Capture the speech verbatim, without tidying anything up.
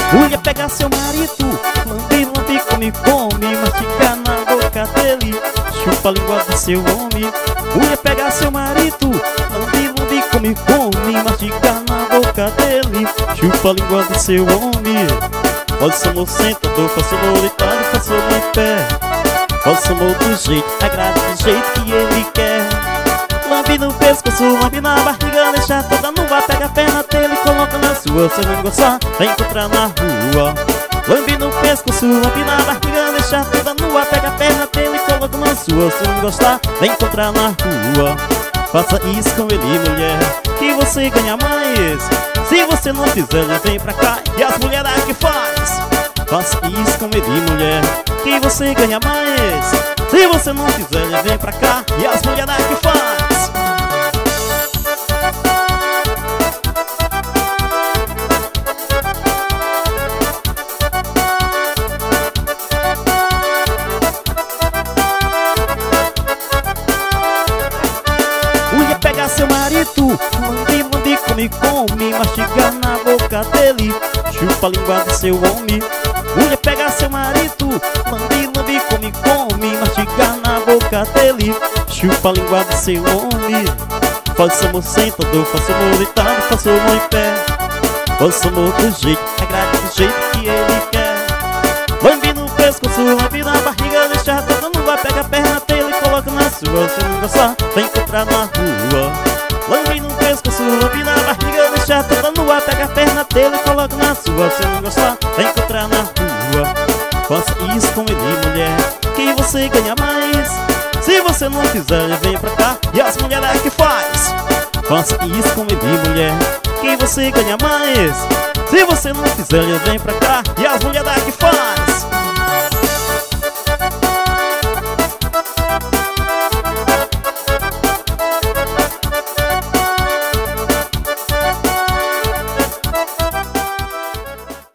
Mulher, pega seu marido, lambe, lambe, come, come, mastiga na boca dele, chupa a língua do seu homem. Mulher, pega seu marido, lambe, lambe, come, come, mastiga na boca dele, chupa a língua do seu homem. Faça amor sentado, faça amor deitado, faça amor em pé, faça amor do jeito, agrade do jeito que ele quer. Lambe no pescoço, lambe na barriga, deixa toda nua, pega a perna dele e coloca na sua. Se não gostar, vai encontrar na rua. Lambe no pescoço, lambe na barriga, deixa toda nua, pega a perna dele e coloca na sua. Se não gostar, vai encontrar na rua. Faça isso com ele, mulher, que você ganha mais. Se você não fizer, vem pra cá e as mulheres que faz. Faça isso com ele, mulher, que você ganha mais. Se você não fizer, vem pra cá e as mulheres que faz. Mulher, pega seu marido, lambe, lambe, come, come, mastiga na boca dele, chupa a língua do seu homem. Mulher, pega seu marido, lambe, lambe, come, come, mastiga na boca dele, chupa a língua do seu homem. Faça amor sentado, faça amor deitado, faça amor em pé, faça amor do jeito, agrade do jeito que ele quer. Lambe no pescoço, lambe na barriga, deixa toda nua, pega a perna dele e coloca na sua. Se não gostar, vai encontrar na rua. Lambe no pescoço, lambe na barriga, deixa toda nua, pega a perna dele e coloca na sua. Se não gostar, vai encontrar na rua. Faça isso com ele, mulher, que você ganha mais. Se você não fizer, vem pra cá e as mulheres que faz. Faça isso com ele, mulher, que você ganha mais. Se você não fizer, vem pra cá e as mulheres que faz.